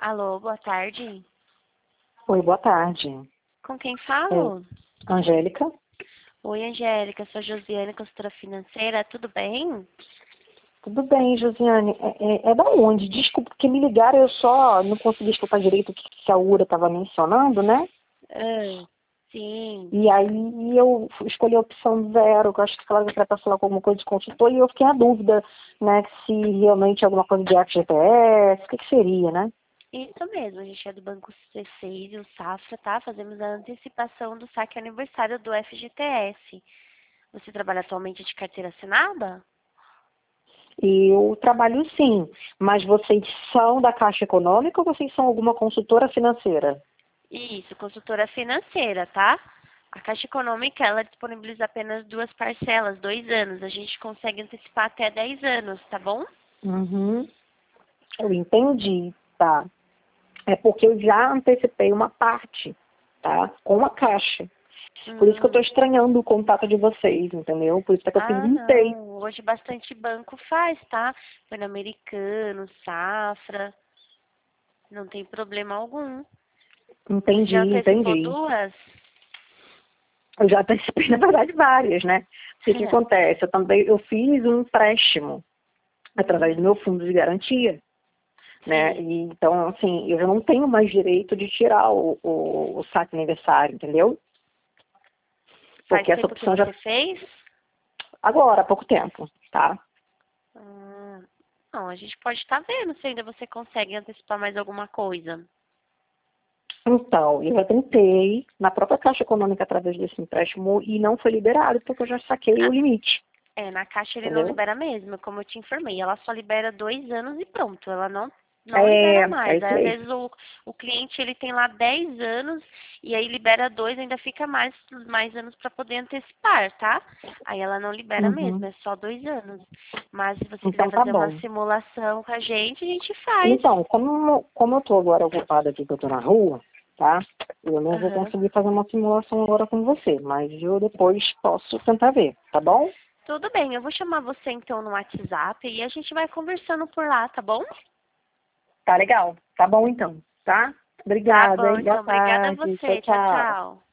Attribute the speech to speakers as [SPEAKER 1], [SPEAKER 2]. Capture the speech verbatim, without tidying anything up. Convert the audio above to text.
[SPEAKER 1] Alô, boa tarde.
[SPEAKER 2] Oi, boa tarde.
[SPEAKER 1] Com quem
[SPEAKER 2] É,
[SPEAKER 1] falo?
[SPEAKER 2] Angélica?
[SPEAKER 1] Oi, Angélica, sou Josiane, consultora financeira, tudo bem?
[SPEAKER 2] Tudo bem, Josiane. É, é, é da onde? Desculpa, porque me ligaram, eu só não consegui escutar direito o que que a Ura estava mencionando, né?
[SPEAKER 1] Ah, sim.
[SPEAKER 2] E aí eu escolhi a opção zero, que eu acho que ela vai para falar com alguma coisa de consultor, e eu fiquei na dúvida, né, se realmente é alguma coisa de F G T S, o que que seria, né?
[SPEAKER 1] Isso mesmo, a gente é do Banco C seis e o Safra, tá? Fazemos a antecipação do saque aniversário do F G T S. Você trabalha atualmente de carteira assinada?
[SPEAKER 2] Eu trabalho sim, mas vocês são da Caixa Econômica ou vocês são alguma consultora financeira?
[SPEAKER 1] Isso, consultora financeira, tá? A Caixa Econômica, ela disponibiliza apenas duas parcelas, dois anos. A gente consegue antecipar até dez anos, tá bom?
[SPEAKER 2] Uhum, eu entendi, tá. É porque eu já antecipei uma parte, tá? Com a Caixa. Por isso que eu estou
[SPEAKER 1] Hum.
[SPEAKER 2] estranhando o contato de vocês, entendeu? Por isso que eu
[SPEAKER 1] Ah,
[SPEAKER 2] perguntei.
[SPEAKER 1] não. Hoje bastante banco faz, tá? Pan-Americano, Safra, não tem problema algum. Você
[SPEAKER 2] Entendi,
[SPEAKER 1] já antecipou
[SPEAKER 2] entendi.
[SPEAKER 1] duas?
[SPEAKER 2] Eu já antecipei, na verdade, várias, né? O que que acontece? Eu também eu fiz um empréstimo através do
[SPEAKER 1] Hum,
[SPEAKER 2] meu fundo de garantia, né?
[SPEAKER 1] sim.
[SPEAKER 2] E, então, assim, eu já não tenho mais direito de tirar o, o, o saque aniversário, entendeu?
[SPEAKER 1] Faz
[SPEAKER 2] Porque essa
[SPEAKER 1] tempo que
[SPEAKER 2] opção já...
[SPEAKER 1] você fez?
[SPEAKER 2] Agora, há pouco tempo, tá?
[SPEAKER 1] Ah, não, a gente pode estar vendo se ainda você consegue antecipar mais alguma coisa.
[SPEAKER 2] Então, eu já tentei na própria Caixa Econômica através desse empréstimo e não foi liberado porque eu já saquei o
[SPEAKER 1] Ah,
[SPEAKER 2] limite,
[SPEAKER 1] é, na Caixa ele não
[SPEAKER 2] entendeu?
[SPEAKER 1] libera mesmo, como eu te informei. Ela só libera dois anos e pronto. Ela não, não
[SPEAKER 2] É,
[SPEAKER 1] libera
[SPEAKER 2] é
[SPEAKER 1] mais.
[SPEAKER 2] isso
[SPEAKER 1] Aí, às
[SPEAKER 2] aí.
[SPEAKER 1] vezes o, o cliente ele tem lá dez anos e aí libera dois, ainda fica mais, mais anos para poder antecipar, tá? Aí ela não libera mesmo,
[SPEAKER 2] Uhum.
[SPEAKER 1] é só dois anos. Mas se você quiser
[SPEAKER 2] Então tá
[SPEAKER 1] fazer uma
[SPEAKER 2] bom.
[SPEAKER 1] simulação com a gente, a gente faz.
[SPEAKER 2] Então, como, como eu tô agora ocupada aqui, que eu tô na rua, tá? Eu não vou
[SPEAKER 1] Aham.
[SPEAKER 2] conseguir fazer uma simulação agora com você, mas eu depois posso tentar ver, tá bom?
[SPEAKER 1] Tudo bem, eu vou chamar você então no WhatsApp e a gente vai conversando por lá, tá bom?
[SPEAKER 2] Tá legal. Tá bom então, tá?
[SPEAKER 1] Tá
[SPEAKER 2] Obrigada,
[SPEAKER 1] bom,
[SPEAKER 2] hein? Boa
[SPEAKER 1] então. Obrigada a
[SPEAKER 2] tarde. Tchau,
[SPEAKER 1] você. Tchau,
[SPEAKER 2] tchau.
[SPEAKER 1] tchau.